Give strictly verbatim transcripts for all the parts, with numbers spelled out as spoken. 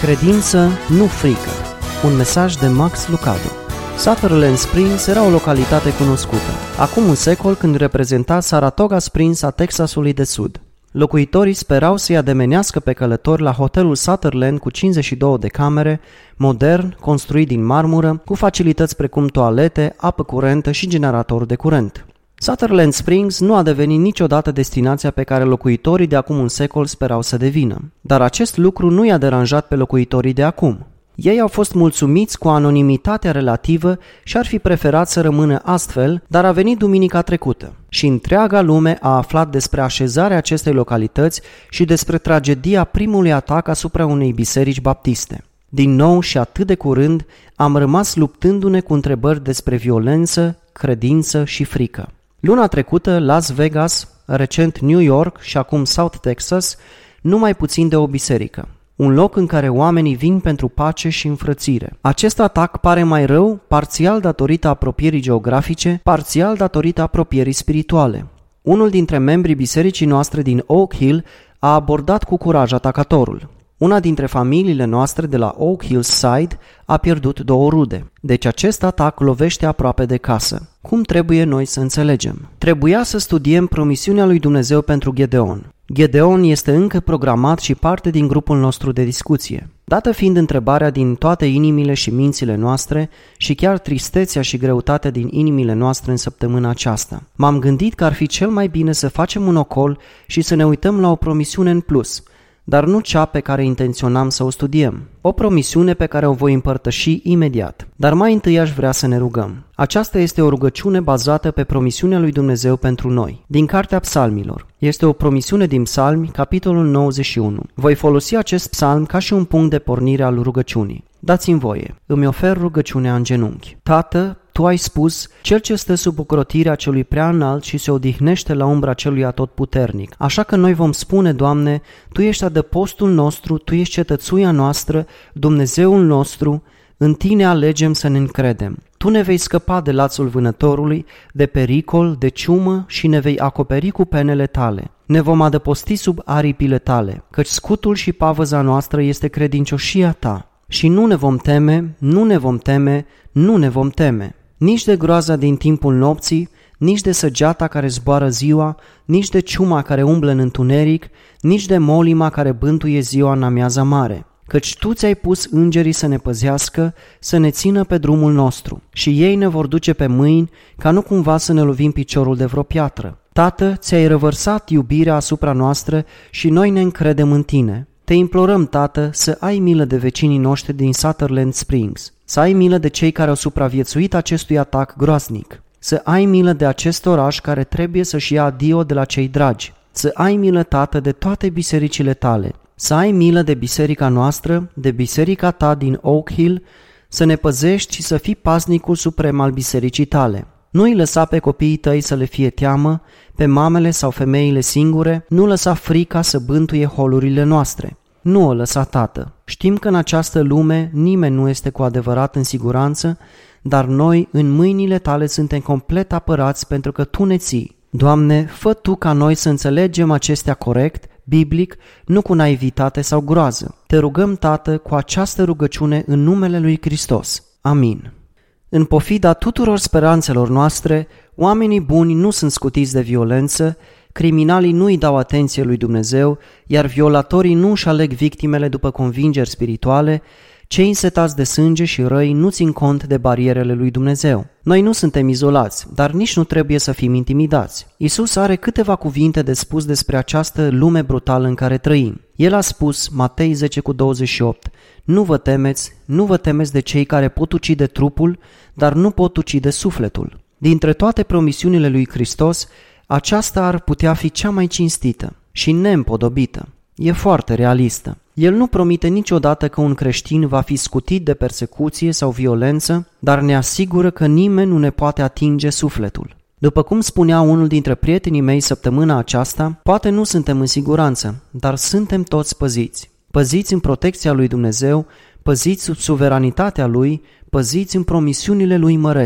Credință, nu frică. Un mesaj de Max Lucado. Sutherland Springs era o localitate cunoscută. Acum un secol, când reprezenta Saratoga Springs a Texasului de Sud. Locuitorii sperau să-i ademenească pe călători la hotelul Sutherland cu cincizeci și două de camere, modern, construit din marmură, cu facilități precum toalete, apă curentă și generator de curent. Sutherland Springs nu a devenit niciodată destinația pe care locuitorii de acum un secol sperau să devină. Dar acest lucru nu i-a deranjat pe locuitorii de acum. Ei au fost mulțumiți cu anonimitatea relativă și ar fi preferat să rămână astfel, dar a venit duminica trecută și întreaga lume a aflat despre așezarea acestei localități și despre tragedia primului atac asupra unei biserici baptiste. Din nou și atât de curând am rămas luptându-ne cu întrebări despre violență, credință și frică. Luna trecută, Las Vegas, recent New York și acum South Texas, nu mai puțin de o biserică. Un loc în care oamenii vin pentru pace și înfrățire. Acest atac pare mai rău, parțial datorită apropierii geografice, parțial datorită apropierii spirituale. Unul dintre membrii bisericii noastre din Oak Hill a abordat cu curaj atacatorul. Una dintre familiile noastre de la Oak Hill Side a pierdut două rude. Deci acest atac lovește aproape de casă. Cum trebuie noi să înțelegem? Trebuia să studiem promisiunea lui Dumnezeu pentru Gedeon. Gedeon este încă programat și parte din grupul nostru de discuție. Dată fiind întrebarea din toate inimile și mințile noastre și chiar tristețea și greutatea din inimile noastre în săptămâna aceasta, m-am gândit că ar fi cel mai bine să facem un ocol și să ne uităm la o promisiune în plus, dar nu cea pe care intenționam să o studiem. O promisiune pe care o voi împărtăși imediat. Dar mai întâi aș vrea să ne rugăm. Aceasta este o rugăciune bazată pe promisiunea lui Dumnezeu pentru noi, din Cartea Psalmilor. Este o promisiune din Psalmi, capitolul nouăzeci și unu. Voi folosi acest psalm ca și un punct de pornire al rugăciunii. Dați-mi voie, îmi ofer rugăciunea în genunchi. Tată, Tu ai spus, cel ce stă sub ocrotirea celui prea înalt și se odihnește la umbra celui atotputernic. Așa că noi vom spune, Doamne, Tu ești adăpostul nostru, Tu ești cetățuia noastră, Dumnezeul nostru, în Tine alegem să ne încredem. Tu ne vei scăpa de lațul vânătorului, de pericol, de ciumă și ne vei acoperi cu penele Tale. Ne vom adăposti sub aripile Tale, căci scutul și pavăza noastră este credincioșia Ta. Și nu ne vom teme, nu ne vom teme, nu ne vom teme. Nici de groaza din timpul nopții, nici de săgeata care zboară ziua, nici de ciuma care umblă în întuneric, nici de molima care bântuie ziua în amiaza mare. Căci Tu ți-ai pus îngerii să ne păzească, să ne țină pe drumul nostru și ei ne vor duce pe mâini ca nu cumva să ne lovim piciorul de vreo piatră. Tată, ți-ai revărsat iubirea asupra noastră și noi ne încredem în Tine. Te implorăm, Tată, să ai milă de vecinii noștri din Sutherland Springs, să ai milă de cei care au supraviețuit acestui atac groaznic, să ai milă de acest oraș care trebuie să-și ia adio de la cei dragi, să ai milă, Tată, de toate bisericile Tale, să ai milă de biserica noastră, de biserica Ta din Oak Hill, să ne păzești și să fii paznicul suprem al bisericii Tale. Nu-i lăsa pe copiii Tăi să le fie teamă, pe mamele sau femeile singure, nu lăsa frica să bântuie holurile noastre. Nu o lăsa, Tată. Știm că în această lume nimeni nu este cu adevărat în siguranță, dar noi în mâinile Tale suntem complet apărați pentru că Tu ne ții. Doamne, fă Tu ca noi să înțelegem acestea corect, biblic, nu cu naivitate sau groază. Te rugăm, Tată, cu această rugăciune în numele lui Hristos. Amin. În pofida tuturor speranțelor noastre, oamenii buni nu sunt scutiți de violență, criminalii nu îi dau atenție lui Dumnezeu, iar violatorii nu își aleg victimele după convingeri spirituale, cei însetați de sânge și răi nu țin cont de barierele lui Dumnezeu. Noi nu suntem izolați, dar nici nu trebuie să fim intimidați. Iisus are câteva cuvinte de spus despre această lume brutală în care trăim. El a spus, Matei zece cu douăzeci și opt, nu vă temeți, nu vă temeți de cei care pot ucide trupul, dar nu pot ucide sufletul. Dintre toate promisiunile lui Hristos, aceasta ar putea fi cea mai cinstită și neîmpodobită. E foarte realistă. El nu promite niciodată că un creștin va fi scutit de persecuție sau violență, dar ne asigură că nimeni nu ne poate atinge sufletul. După cum spunea unul dintre prietenii mei săptămâna aceasta, poate nu suntem în siguranță, dar suntem toți păziți. Păziți în protecția lui Dumnezeu, păziți sub suveranitatea Lui, păziți în promisiunile Lui mărețe.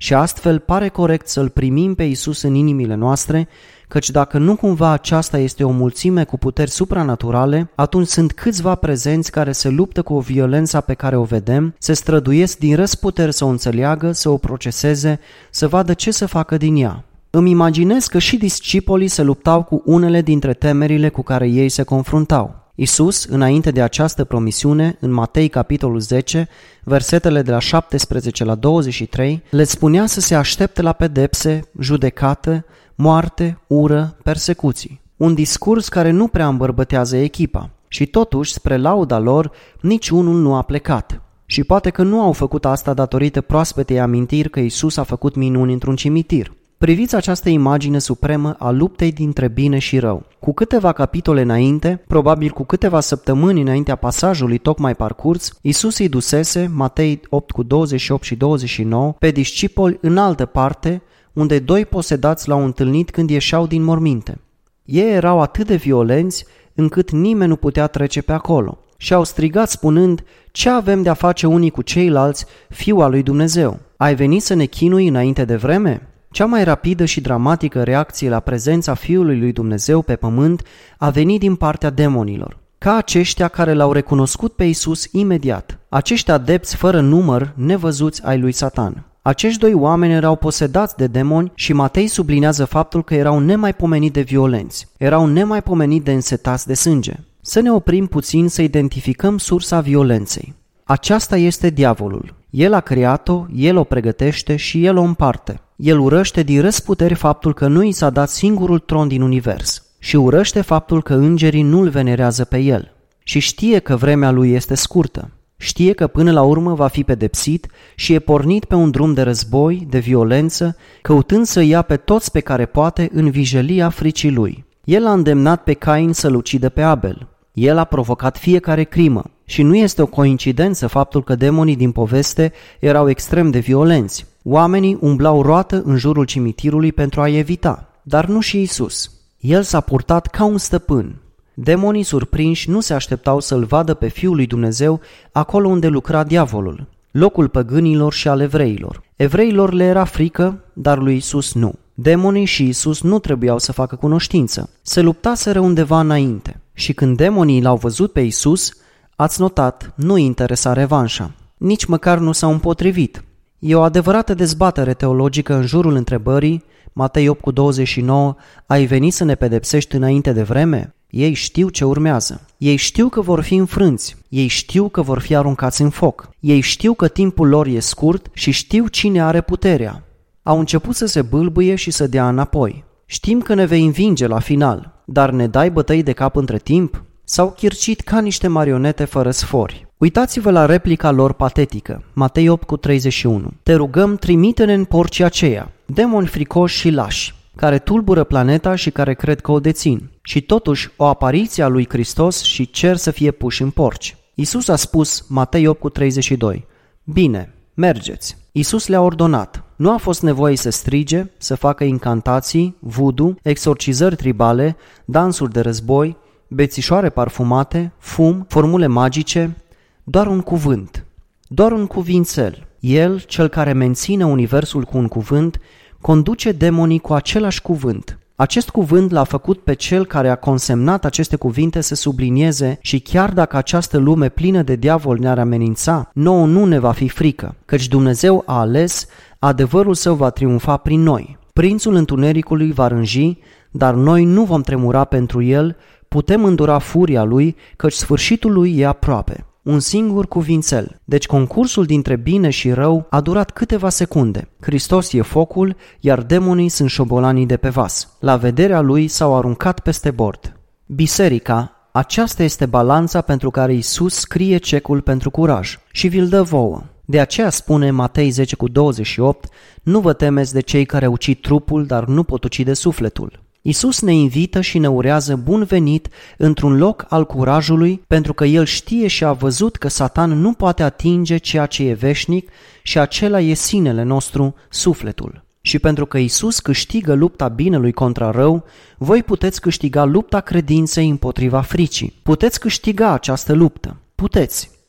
Și astfel pare corect să-L primim pe Iisus în inimile noastre, căci dacă nu cumva aceasta este o mulțime cu puteri supranaturale, atunci sunt câțiva prezenți care se luptă cu o violență pe care o vedem, se străduiesc din răsputeri să o înțeleagă, să o proceseze, să vadă ce să facă din ea. Îmi imaginez că și discipolii se luptau cu unele dintre temerile cu care ei se confruntau. Iisus, înainte de această promisiune, în Matei capitolul zece, versetele de la șaptesprezece la douăzeci și trei, le spunea să se aștepte la pedepse, judecată, moarte, ură, persecuții. Un discurs care nu prea îmbărbătează echipa. Și totuși, spre lauda lor, nici unul nu a plecat. Și poate că nu au făcut asta datorită proaspetei amintiri că Iisus a făcut minuni într-un cimitir. Priviți această imagine supremă a luptei dintre bine și rău. Cu câteva capitole înainte, probabil cu câteva săptămâni înaintea pasajului tocmai parcurs, Iisus îi dusese, Matei opt cu douăzeci și opt și douăzeci și nouă, pe discipoli în altă parte, unde doi posedați l-au întâlnit când ieșeau din morminte. Ei erau atât de violenți încât nimeni nu putea trece pe acolo și au strigat spunând: ce avem de-a face unii cu ceilalți, Fiul al lui Dumnezeu? Ai venit să ne chinui înainte de vreme? Cea mai rapidă și dramatică reacție la prezența Fiului lui Dumnezeu pe pământ a venit din partea demonilor, ca aceștia care l-au recunoscut pe Iisus imediat, acești adepți fără număr nevăzuți ai lui Satan. Acești doi oameni erau posedați de demoni și Matei sublinează faptul că erau nemaipomenit de violenți, erau nemaipomenit de însetați de sânge. Să ne oprim puțin să identificăm sursa violenței. Aceasta este diavolul. El a creat-o, el o pregătește și el o împarte. El urăște din răsputeri faptul că nu i s-a dat singurul tron din univers și urăște faptul că îngerii nu-l venerează pe el. Și știe că vremea lui este scurtă. Știe că până la urmă va fi pedepsit și e pornit pe un drum de război, de violență, căutând să ia pe toți pe care poate în vijelia fricii lui. El a îndemnat pe Cain să-l ucidă pe Abel. El a provocat fiecare crimă și nu este o coincidență faptul că demonii din poveste erau extrem de violenți. Oamenii umblau roată în jurul cimitirului pentru a-i evita, dar nu și Iisus. El s-a purtat ca un stăpân. Demonii surprinși nu se așteptau să-l vadă pe Fiul lui Dumnezeu acolo unde lucra diavolul, locul păgânilor și al evreilor. Evreilor le era frică, dar lui Iisus nu. Demonii și Iisus nu trebuiau să facă cunoștință, se luptaseră undeva înainte. Și când demonii l-au văzut pe Iisus, ați notat, nu îi interesa revanșa. Nici măcar nu s-au împotrivit. E o adevărată dezbatere teologică în jurul întrebării, Matei opt cu douăzeci și nouă, ai venit să ne pedepsești înainte de vreme? Ei știu ce urmează. Ei știu că vor fi înfrânți. Ei știu că vor fi aruncați în foc. Ei știu că timpul lor e scurt și știu cine are puterea. Au început să se bâlbâie și să dea înapoi. Știm că ne vei învinge la final, dar ne dai bătăi de cap între timp? S-au chircit ca niște marionete fără sfori. Uitați-vă la replica lor patetică, Matei opt cu treizeci și unu. Te rugăm, trimite-ne în porcii aceia, demoni fricoși și lași, care tulbură planeta și care cred că o dețin. Și totuși o apariție a lui Hristos și cer să fie puși în porci. Iisus a spus, Matei opt cu treizeci și doi, bine, mergeți. Iisus le-a ordonat. Nu a fost nevoie să strige, să facă incantații, voodoo, exorcizări tribale, dansuri de război, bețișoare parfumate, fum, formule magice, doar un cuvânt, doar un cuvințel. El, cel care menține universul cu un cuvânt, conduce demonii cu același cuvânt. Acest cuvânt l-a făcut pe cel care a consemnat aceste cuvinte să sublinieze și chiar dacă această lume plină de diavol ne-ar amenința, nouă nu ne va fi frică, căci Dumnezeu a ales, adevărul său va triumfa prin noi. Prințul întunericului va rânji, dar noi nu vom tremura pentru el, putem îndura furia lui, căci sfârșitul lui e aproape. Un singur cuvințel. Deci concursul dintre bine și rău a durat câteva secunde. Hristos e focul, iar demonii sunt șobolanii de pe vas. La vederea lui s-au aruncat peste bord. Biserica, aceasta este balanța pentru care Iisus scrie cecul pentru curaj și vi-l dă vouă. De aceea spune Matei zece cu douăzeci și opt, nu vă temeți de cei care ucid trupul, dar nu pot ucide sufletul. Iisus ne invită și ne urează bun venit într-un loc al curajului, pentru că El știe și a văzut că Satan nu poate atinge ceea ce e veșnic și acela e sinele nostru, sufletul. Și pentru că Iisus câștigă lupta binelui contra rău, voi puteți câștiga lupta credinței împotriva fricii. Puteți câștiga această luptă. Puteți.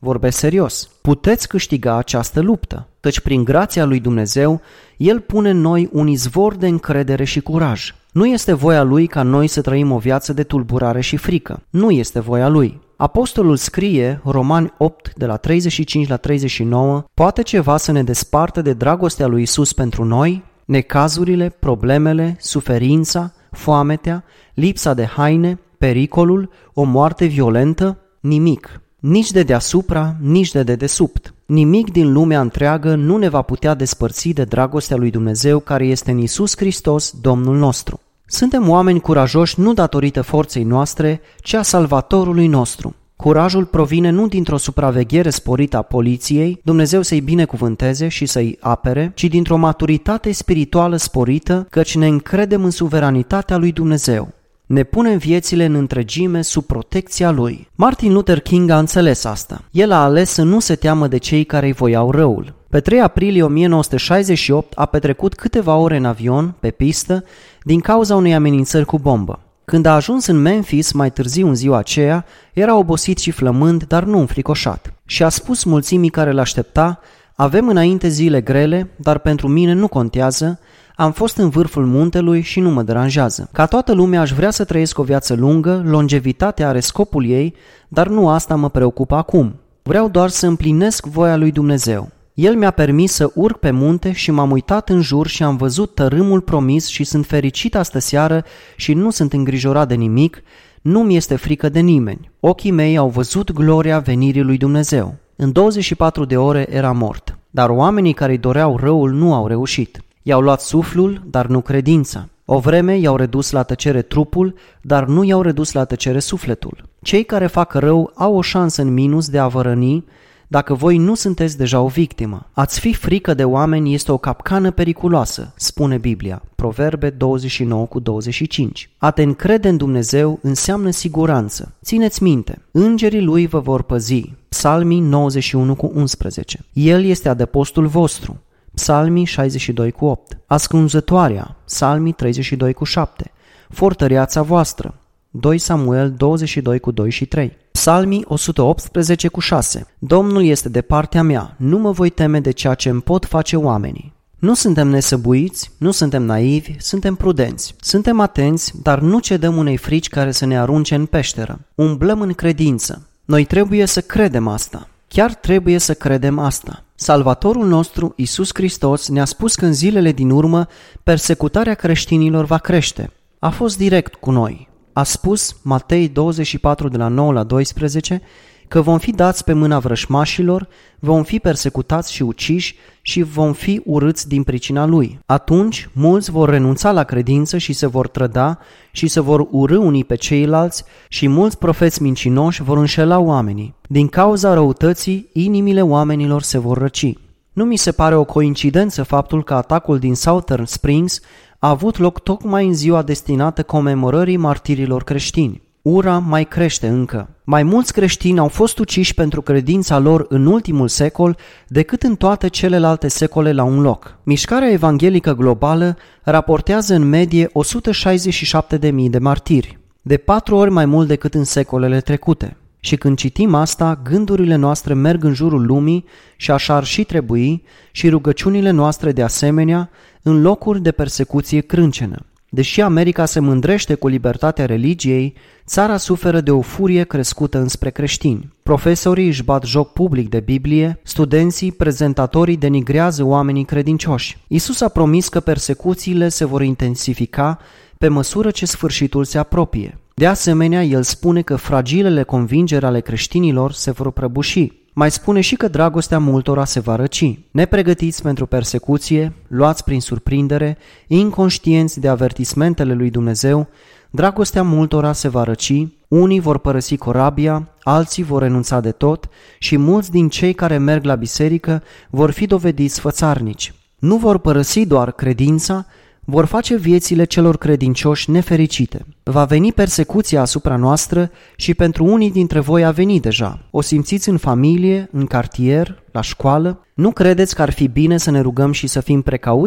vorbesc serios. Puteți câștiga această luptă, căci prin grația lui Dumnezeu, El pune în noi un izvor de încredere și curaj. Nu este voia Lui ca noi să trăim o viață de tulburare și frică. Nu este voia Lui. Apostolul scrie, Romani opt, de la treizeci și cinci la treizeci și nouă, poate ceva să ne despartă de dragostea lui Isus pentru noi? Necazurile, problemele, suferința, foametea, lipsa de haine, pericolul, o moarte violentă? Nimic. Nici de deasupra, nici de dedesubt. Nimic din lumea întreagă nu ne va putea despărți de dragostea lui Dumnezeu care este în Iisus Hristos, Domnul nostru. Suntem oameni curajoși nu datorită forței noastre, ci a Salvatorului nostru. Curajul provine nu dintr-o supraveghere sporită a poliției, Dumnezeu să-i binecuvânteze și să-i apere, ci dintr-o maturitate spirituală sporită, căci ne încredem în suveranitatea lui Dumnezeu. Ne punem viețile în întregime sub protecția Lui. Martin Luther King a înțeles asta. El a ales să nu se teamă de cei care îi voiau răul. Pe trei aprilie o mie nouă sute șaizeci și opt a petrecut câteva ore în avion, pe pistă, din cauza unei amenințări cu bombă. Când a ajuns în Memphis, mai târziu în ziua aceea, era obosit și flămând, dar nu înfricoșat. Și a spus mulțimii care l-aștepta: avem înainte zile grele, dar pentru mine nu contează, am fost în vârful muntelui și nu mă deranjează. Ca toată lumea aș vrea să trăiesc o viață lungă, longevitatea are scopul ei, dar nu asta mă preocupă acum. Vreau doar să împlinesc voia lui Dumnezeu. El mi-a permis să urc pe munte și m-am uitat în jur și am văzut tărâmul promis și sunt fericit astă seară și nu sunt îngrijorat de nimic, nu mi este frică de nimeni. Ochii mei au văzut gloria venirii lui Dumnezeu. În douăzeci și patru de ore era mort, dar oamenii care îi doreau răul nu au reușit. I-au luat suflul, dar nu credința. O vreme i-au redus la tăcere trupul, dar nu i-au redus la tăcere sufletul. Cei care fac rău au o șansă în minus de a vă răni, dacă voi nu sunteți deja o victimă. A-ți fi frică de oameni este o capcană periculoasă, spune Biblia, Proverbe douăzeci și nouă cu douăzeci și cinci. A te încrede în Dumnezeu înseamnă siguranță. Țineți minte, îngerii Lui vă vor păzi, Psalmii nouăzeci și unu cu unsprezece. El este adăpostul vostru, Psalmii șaizeci și doi cu opt. Ascunzătoarea, Psalmii treizeci și doi cu șapte. Fortăreața voastră, doi Samuel douăzeci și doi cu doi și trei. Psalmii o sută optsprezece cu șase. Domnul este de partea mea, nu mă voi teme de ceea ce îmi pot face oamenii. Nu suntem nesăbuiți, nu suntem naivi, suntem prudenți. Suntem atenți, dar nu cedăm unei frici care să ne arunce în peșteră. Umblăm în credință. Noi trebuie să credem asta. Chiar trebuie să credem asta. Salvatorul nostru, Iisus Hristos, ne-a spus că în zilele din urmă persecutarea creștinilor va crește. A fost direct cu noi. A spus, Matei douăzeci și patru de la nouă la doisprezece, că vom fi dați pe mâna vrășmașilor, vom fi persecutați și uciși și vom fi urâți din pricina Lui. Atunci, mulți vor renunța la credință și se vor trăda și se vor urî unii pe ceilalți și mulți profeți mincinoși vor înșela oamenii. Din cauza răutății, inimile oamenilor se vor răci. Nu mi se pare o coincidență faptul că atacul din Southern Springs a avut loc tocmai în ziua destinată comemorării martirilor creștini. Ura mai crește încă. Mai mulți creștini au fost uciși pentru credința lor în ultimul secol decât în toate celelalte secole la un loc. Mișcarea evanghelică globală raportează în medie o sută șaizeci și șapte de mii de martiri, de patru ori mai mult decât în secolele trecute. Și când citim asta, gândurile noastre merg în jurul lumii și așa ar și trebui, și rugăciunile noastre de asemenea, în locuri de persecuție crâncenă. Deși America se mândrește cu libertatea religiei, țara suferă de o furie crescută înspre creștini. Profesorii își bat joc public de Biblie, studenții, prezentatorii denigrează oamenii credincioși. Iisus a promis că persecuțiile se vor intensifica pe măsură ce sfârșitul se apropie. De asemenea, el spune că fragilele convingeri ale creștinilor se vor prăbuși. Mai spune și că dragostea multora se va răci. Nepregătiți pentru persecuție, luați prin surprindere, inconștienți de avertismentele lui Dumnezeu, dragostea multora se va răci, unii vor părăsi corabia, alții vor renunța de tot și mulți din cei care merg la biserică vor fi dovediți fățarnici. Nu vor părăsi doar credința, vor face viețile celor credincioși nefericite. Va veni persecuția asupra noastră și pentru unii dintre voi a venit deja. O simțiți în familie, în cartier, la școală? Nu credeți că ar fi bine să ne rugăm și să fim precauți?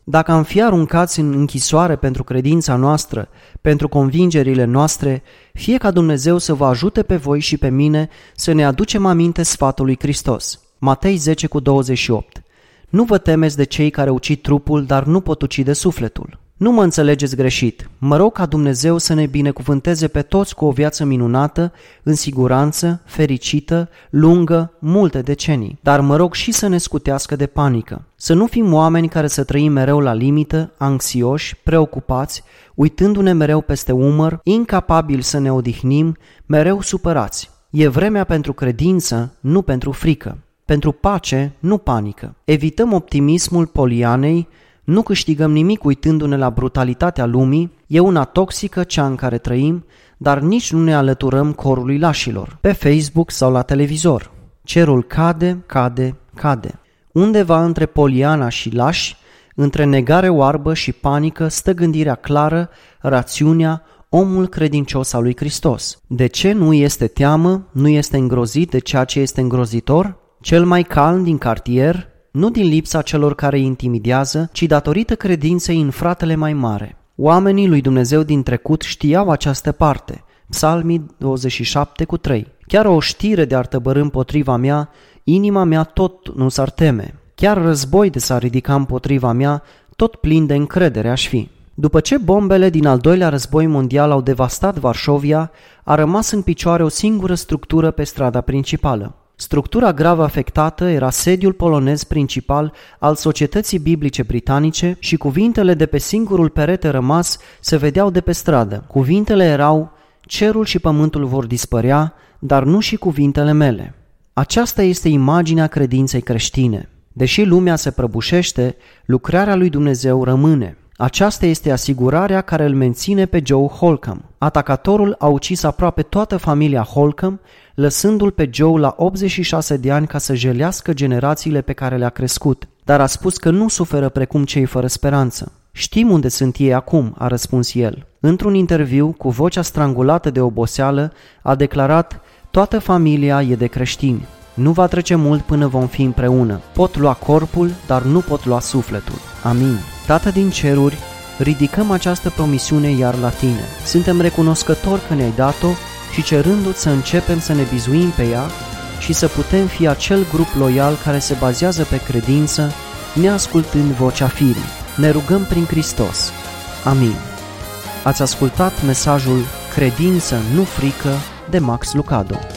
Dacă am fi aruncați în închisoare pentru credința noastră, pentru convingerile noastre, fie ca Dumnezeu să vă ajute pe voi și pe mine să ne aducem aminte sfatul lui Hristos. Matei zece cu douăzeci și opt. Nu vă temeți de cei care ucid trupul, dar nu pot ucide sufletul. Nu mă înțelegeți greșit. Mă rog ca Dumnezeu să ne binecuvânteze pe toți cu o viață minunată, în siguranță, fericită, lungă, multe decenii. Dar mă rog și să ne scutească de panică. Să nu fim oameni care să trăim mereu la limită, anxioși, preocupați, uitându-ne mereu peste umăr, incapabili să ne odihnim, mereu supărați. E vremea pentru credință, nu pentru frică. Pentru pace, nu panică. Evităm optimismul polianei, nu câștigăm nimic uitându-ne la brutalitatea lumii, e una toxică cea în care trăim, dar nici nu ne alăturăm corului lașilor, pe Facebook sau la televizor. Cerul cade, cade, cade. Undeva între poliana și lași, între negare oarbă și panică, stă gândirea clară, rațiunea, omul credincios al lui Hristos. De ce nu este teamă, nu este îngrozit de ceea ce este îngrozitor? Cel mai calm din cartier, nu din lipsa celor care îi intimidează, ci datorită credinței în fratele mai mare. Oamenii lui Dumnezeu din trecut știau această parte. Psalmii douăzeci și șapte cu trei. Chiar o știre de-ar tăbărî împotriva mea, inima mea tot nu s-ar teme. Chiar război de s-ar ridica împotriva mea, tot plin de încredere aș fi. După ce bombele din al doilea război mondial au devastat Varșovia, a rămas în picioare o singură structură pe strada principală. Structura grav afectată era sediul polonez principal al Societății Biblice Britanice și cuvintele de pe singurul perete rămas se vedeau de pe stradă. Cuvintele erau: cerul și pământul vor dispărea, dar nu și cuvintele mele. Aceasta este imaginea credinței creștine. Deși lumea se prăbușește, lucrarea lui Dumnezeu rămâne. Aceasta este asigurarea care îl menține pe Joe Holcomb. Atacatorul a ucis aproape toată familia Holcomb, lăsându-l pe Joe la optzeci și șase de ani ca să jelească generațiile pe care le-a crescut, dar a spus că nu suferă precum cei fără speranță. Știm unde sunt ei acum, a răspuns el. Într-un interviu, cu vocea strangulată de oboseală, a declarat: toată familia e de creștini. Nu va trece mult până vom fi împreună. Pot lua corpul, dar nu pot lua sufletul. Amin. Tată din ceruri, ridicăm această promisiune iar la Tine. Suntem recunoscători că ne-ai dat-o și cerându-ți să începem să ne bizuim pe ea și să putem fi acel grup loial care se bazează pe credință, neascultând vocea firii. Ne rugăm prin Hristos. Amin. Ați ascultat mesajul Credință, nu frică de Max Lucado.